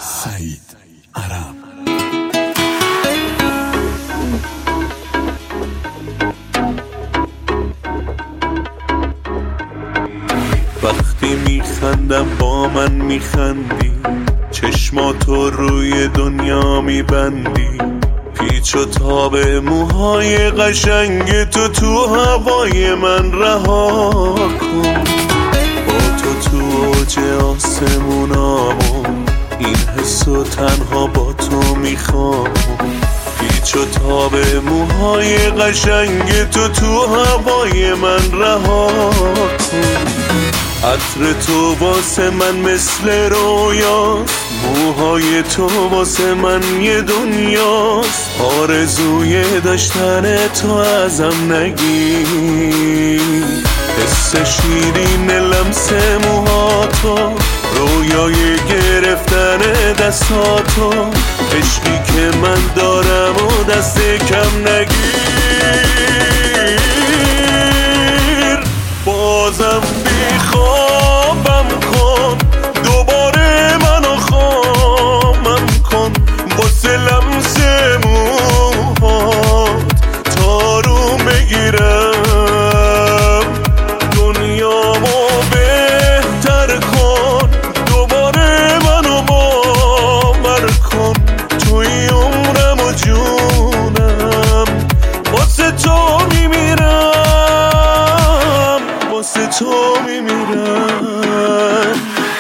سعید عرب. وقتی میخندم با من میخندی، چشماتو روی دنیا میبندی، پیچ و تاب موهای قشنگ تو هوای من رها کن. با تو اوج آسمونامو، این حسو تنها با تو میخوام. پیچ و تاب موهای قشنگ تو هوای من رها کن. عطر تو واسه من مثل رویاست، موهای تو واسه من یه دنیاست. آرزوی داشتن تو ازم نگیر، حس شیرین لمس موهاتو، رویای گرفتن دستاتو، عشقی که من دارم و دست کم نگیر. بازم بیخوابم کن، دوباره منو خامم کن، واسه لمس موهات تارو بگیرم. دنیامو بهتر کن، دوباره منو باور کن، توی عمرم و جونم واسه تو میمیرم، واسه تو میمیرم.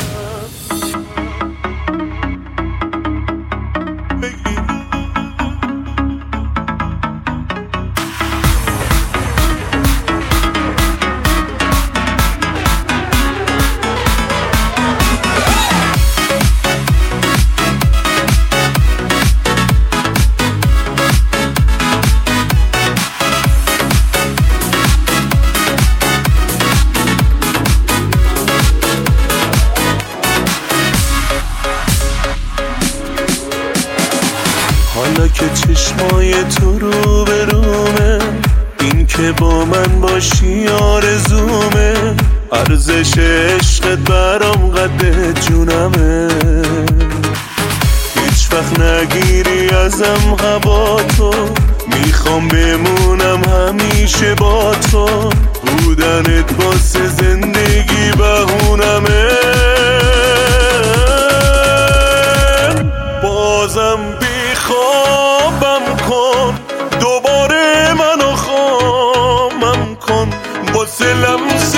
حالا که چشمای تو رو به رومه، این که با من باشی آرزومه. ارزش عشقت برام قد جونمه، هیچ وقت نگیری ازم هوا تو. میخوام بمونم همیشه با تو، بودنت واسه زندگی بهونمه. بازم خوابم کن، دوباره منو خامم کن، واسه لمس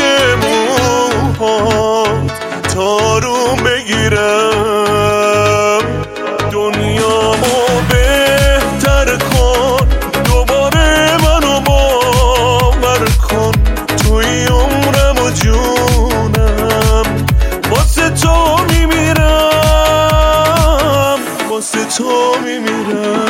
موهات تارو بگیرم. دنیامو بهتر کن، دوباره منو باور کن، توی عمرم و جونم واسه تو میمیرم، واسه تو میمیرم.